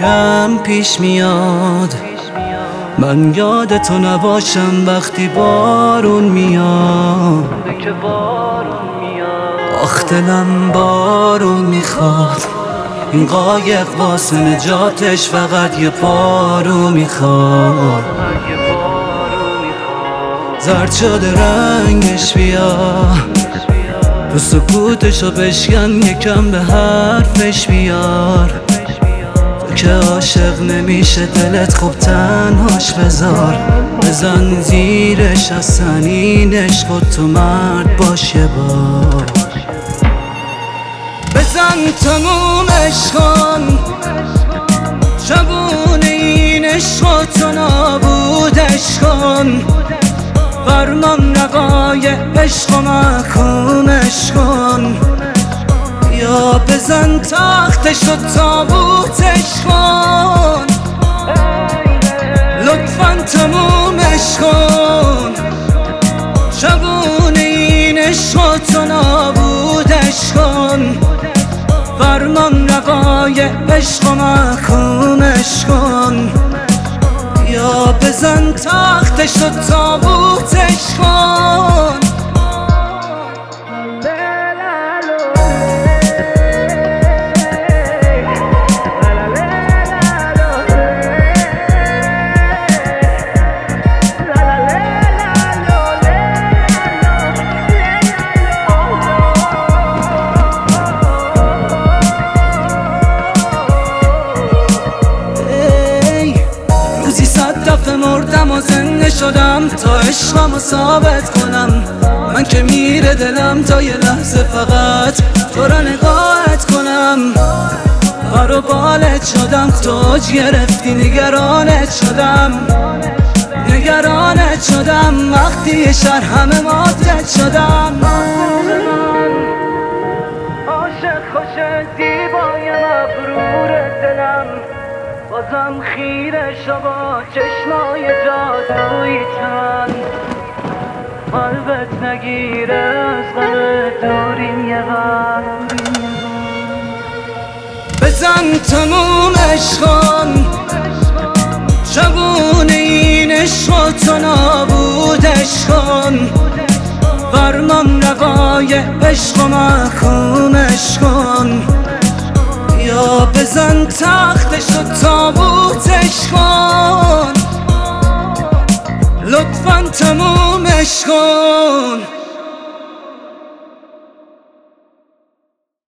کم پیش میاد. من یادتو نباشم وقتی بارون میاد. آخ دلم بارون میخواد، این قایق واسه نجاتش فقط یه پارو میخواد. زرد شده رنگش بیا، تو سکوتشو بشکن، یکم به حرفش بیار. تو که عاشق نمیشه دلت خوب تنهاش بذار. بزن زیرش از سنینش، خود تو مرد باش یه بار. بزن تموم عشقان، شبونه این عشق و تو نابودش کن. فرمان نقای عشق و محکومش کن. یا بزن تختش و تابوتش کن. لطفاً تمومش کن. شبونه این عشق و تو نابودش کن. فرمان رقای عشق و محکومش کن. یا بزن تختش و تابوتش کن. مردم و زنده شدم تا عشقمو ثابت کنم. من که میره دلم تا یه لحظه فقط تو را نگاهت کنم. پر و بالت شدم، توج گرفتی، نگرانت شدم. نگرانت شدم وقتی یه شهر همه ماتت شدم. عاشق خوش زیبای مغرور دلم، بازم خیره شو با چشمای جادویی چند. قلبت نگیره از غم دوریم یه بر. بزن تموم عشقان، شبونه این عشق و تو نابودش کن. فرمان رقای عشق و محکومش کن. یا بزن تختش و تابوتش کن. لطفاً تمومش کن.